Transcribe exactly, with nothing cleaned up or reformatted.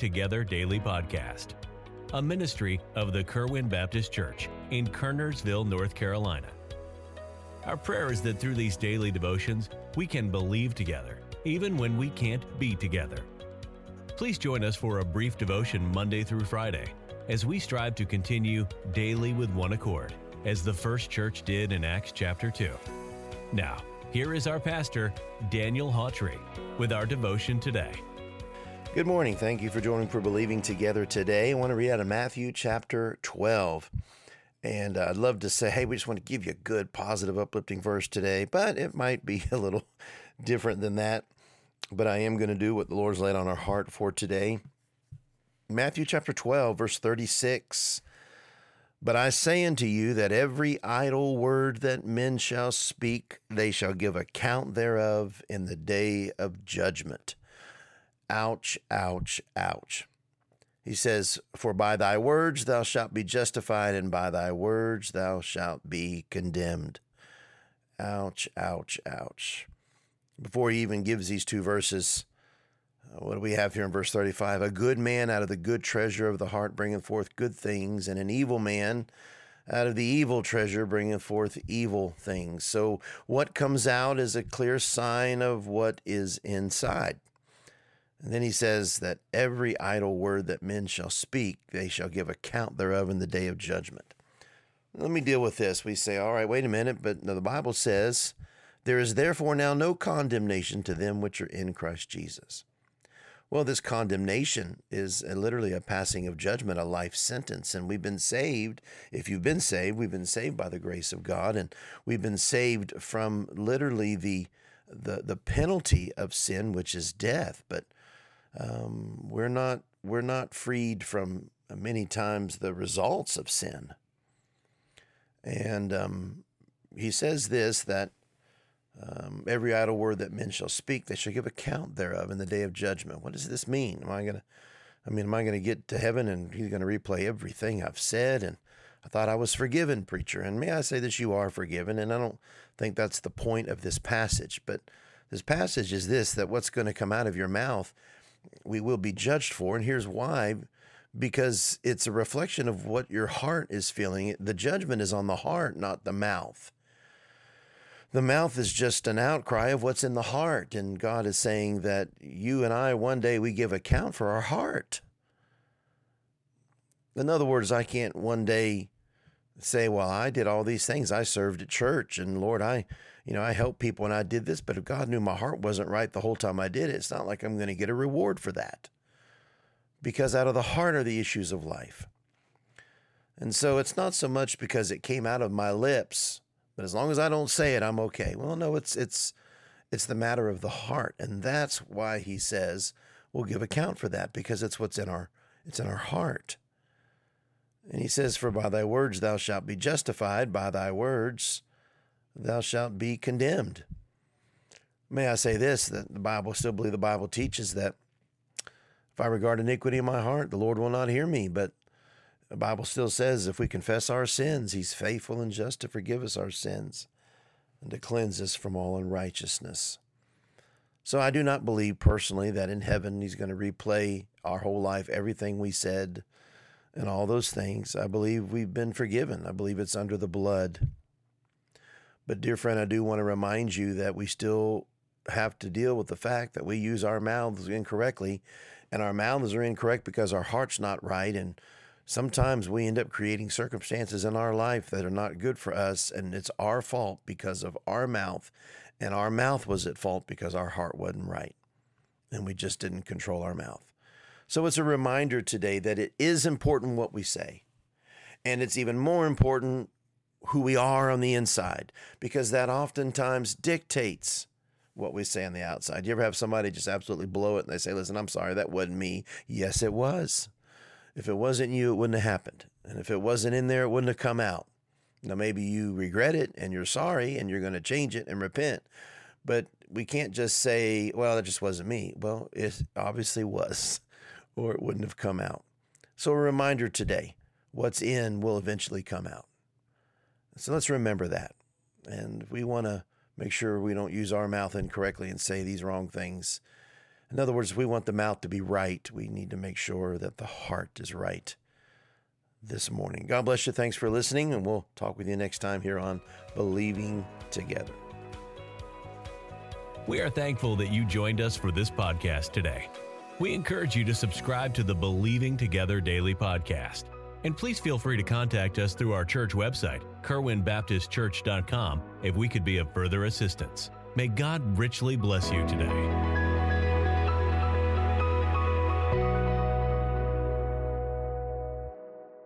Together Daily Podcast, a ministry of the Kerwin Baptist Church in Kernersville, North Carolina. Our prayer is that through these daily devotions, we can believe together, even when we can't be together. Please join us for a brief devotion Monday through Friday as we strive to continue daily with one accord, as the first church did in Acts chapter two. Now, here is our pastor, Daniel Hawtrey, with our devotion today. Good morning. Thank you for joining for Believing Together today. I want to read out of Matthew chapter twelve. And uh, I'd love to say, hey, we just want to give you a good, positive, uplifting verse today, but it might be a little different than that. But I am going to do what the Lord's laid on our heart for today. Matthew chapter twelve, verse thirty-six. But I say unto you that every idle word that men shall speak, they shall give account thereof in the day of judgment. Ouch, ouch, ouch. He says, for by thy words thou shalt be justified, and by thy words thou shalt be condemned. Ouch, ouch, ouch. Before he even gives these two verses, what do we have here in verse thirty-five? A good man out of the good treasure of the heart bringeth forth good things, and an evil man out of the evil treasure bringeth forth evil things. So what comes out is a clear sign of what is inside. And then he says that every idle word that men shall speak, they shall give account thereof in the day of judgment. Let me deal with this. We say, all right, wait a minute, but no, the Bible says, there is therefore now no condemnation to them which are in Christ Jesus. Well, this condemnation is a, literally a passing of judgment, a life sentence. And we've been saved. If you've been saved, we've been saved by the grace of God. And we've been saved from literally the the, the penalty of sin, which is death. But um, we're not we're not freed from uh, many times the results of sin. And um, he says this, that Um, every idle word that men shall speak, they shall give account thereof in the day of judgment. What does this mean? Am I going to, I mean, am I going to get to heaven and he's going to replay everything I've said? And I thought I was forgiven, preacher. And may I say this, you are forgiven. And I don't think that's the point of this passage. But this passage is this, that what's going to come out of your mouth, we will be judged for. And here's why. Because it's a reflection of what your heart is feeling. The judgment is on the heart, not the mouth. The mouth is just an outcry of what's in the heart. And God is saying that you and I, one day we give account for our heart. In other words, I can't one day say, well, I did all these things. I served at church and Lord, I, you know, I helped people and I did this, but if God knew my heart wasn't right the whole time I did it, it's not like I'm going to get a reward for that. Because out of the heart are the issues of life. And so it's not so much because it came out of my lips, but as long as I don't say it, I'm okay. Well, no, it's it's it's the matter of the heart, and that's why he says we'll give account for that, because it's what's in our it's in our heart. And he says, "For by thy words thou shalt be justified; by thy words thou shalt be condemned." May I say this: that the Bible, still believe the Bible teaches that if I regard iniquity in my heart, the Lord will not hear me, but the Bible still says if we confess our sins, he's faithful and just to forgive us our sins and to cleanse us from all unrighteousness. So I do not believe personally that in heaven he's going to replay our whole life, everything we said and all those things. I believe we've been forgiven. I believe it's under the blood. But dear friend, I do want to remind you that we still have to deal with the fact that we use our mouths incorrectly, and our mouths are incorrect because our heart's not right. And sometimes we end up creating circumstances in our life that are not good for us, and it's our fault because of our mouth, and our mouth was at fault because our heart wasn't right, and we just didn't control our mouth. So it's a reminder today that it is important what we say, and it's even more important who we are on the inside, because that oftentimes dictates what we say on the outside. You ever have somebody just absolutely blow it, and they say, listen, I'm sorry, that wasn't me. Yes, it was. If it wasn't you, it wouldn't have happened. And if it wasn't in there, it wouldn't have come out. Now, maybe you regret it and you're sorry and you're going to change it and repent. But we can't just say, well, it just wasn't me. Well, it obviously was, or it wouldn't have come out. So a reminder today, what's in will eventually come out. So let's remember that. And we want to make sure we don't use our mouth incorrectly and say these wrong things In other words, if we want the mouth to be right, we need to make sure that the heart is right this morning. God bless you. Thanks for listening, and we'll talk with you next time here on Believing Together. We are thankful that you joined us for this podcast today. We encourage you to subscribe to the Believing Together Daily Podcast. And please feel free to contact us through our church website, kerwin baptist church dot com, if we could be of further assistance. May God richly bless you today.